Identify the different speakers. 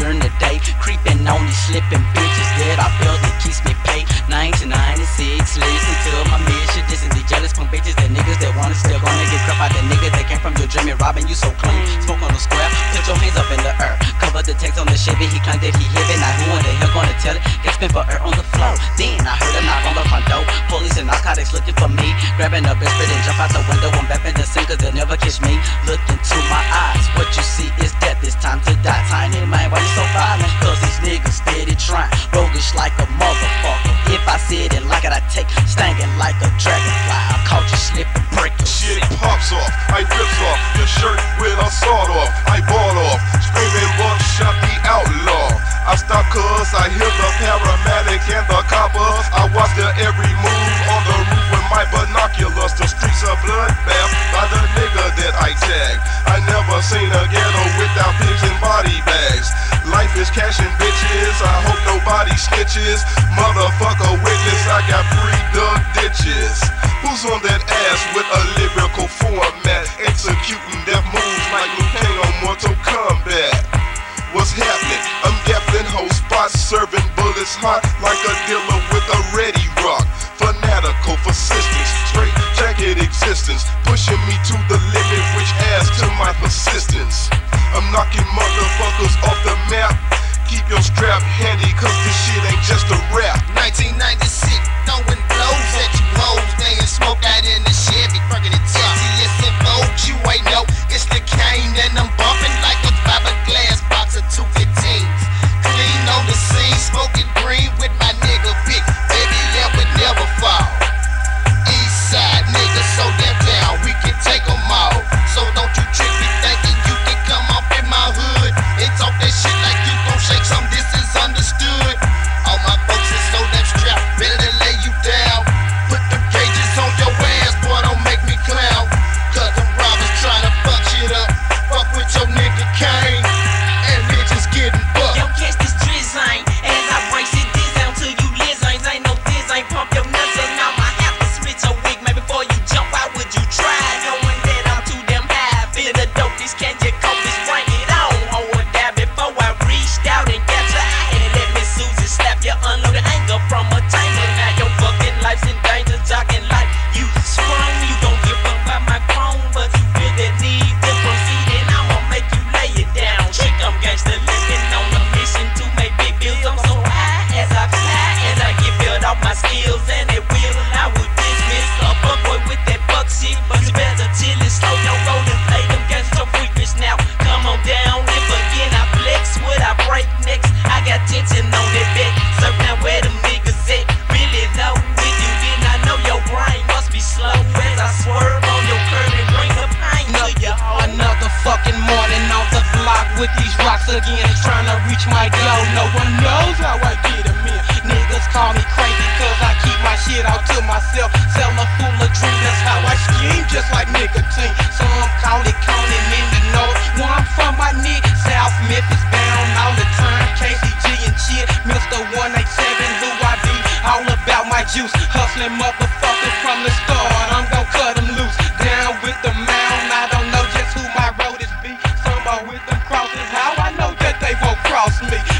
Speaker 1: during the day, creeping on these slipping bitches that I feel that keeps me paid. 1996, listen to my mission. This is the jealous punk bitches, that niggas that wanna still gonna get crap out the nigga that came from your dream and robbing you so clean. Smoke on the square, put your hands up in the air. Cover the text on the Chevy, he claimed that he heavy. Now who in the hell gonna tell it? Get spent for her on the floor. Then I heard a knock on the front door. Police and narcotics looking for me. Grabbing a best friend and jump out the window. I'm back in the sink cause they'll never catch me. Look into my eyes, what you see is death. It's time to die. Tiny man, why you so violent? Cause these niggas steady trying. Roguish like a motherfucker. If I see it and like it, I take stinging like a dragonfly. I caught you slipping, break your
Speaker 2: shit pops off, I rips off your shirt with a sawed off. I bought off, screaming buckshot the outlaw. I stopped cause I hear the paramedic and the coppers. I watch their every move on the roof with my binoculars. The streets are bloodbath by the nigga that I tagged. I never seen a ghetto without pigs and body bags. Life is cashing bitches, I hope nobody snitches. Motherfucker witness, I got free dug ditches. Who's on that ass with a lyrical format? Executing death moves like Liu Kang on Mortal Kombat. What's happening? I'm gapping whole spots, serving bullets hot like a dealer with a ready rock. Fanatical persistence, straight jacket existence, pushing me to the limit which adds to my persistence. I'm knocking motherfuckers off the map. Keep your strap handy cause this shit ain't just a rap.
Speaker 3: 1996, throwing blows at you hoes, laying smoke out in the Chevy, burning the TTS in vogue. You ain't know it's the cane and I'm bumping like a fiberglass box of 215s. Clean on the scene, smoking green with my nigga Big Baby, that would never fall. East side niggas so damn down, we can take them all. So don't you trick me thinking you can come up in my hood and talk that shit like you gon' shake some, this is understood. All my folks is so damn strapped, better to lay you down. Put them cages on your ass, boy, don't make me clown. Cause them robbers tryna fuck shit up. Fuck with your nigga Kane, and bitches getting bucked.
Speaker 4: Yo, catch this drizzling as I break shit this down to you lizards. Ain't no this, ain't pump your nuts and now I have to split your wig. Maybe before you jump, why would you try? Knowing that I'm too damn high, feeling the dope, this can you cope, this bring it on. Hold that before I reached out and got your eye and let Miss Susie slap you, unload the anger from a tangle. Now your fucking life's in danger, jogging like you sprung. You gon' give up by my chrome, but you feel that need to proceed and I'ma make you lay it down. Trick, I'm gangsta living on a mission to make big bills. I'm so high as I fly, as I get built off my skills and it will. I would dismiss a fuck boy with that buck shit, but you better chill it slow. No roll and play them gangsta freakish now. Come on down, if again I flex, would I break next? I got tension on that bed, certain where them niggas at. Really low, if you did not know your brain must be slow as I swerve on your curb and bring the pain to your heart.
Speaker 1: Another fucking morning off the block with these rocks again, trying to reach my goal. No one knows how I get them in. Niggas call me crazy cause I keep my shit out to myself. Sell a full of drink, that's how I scheme, just like nicotine. Some call it coning in the north. Where I'm from, my nigga, South Memphis bound all the time. KCG and shit, Mr. 187, who I be, all about my juice. Hustling motherfucker from the start, I'm gon' cut them loose. Down with the mound, I don't know just who my road is be. Some are with them crosses, how I know that they won't cross me.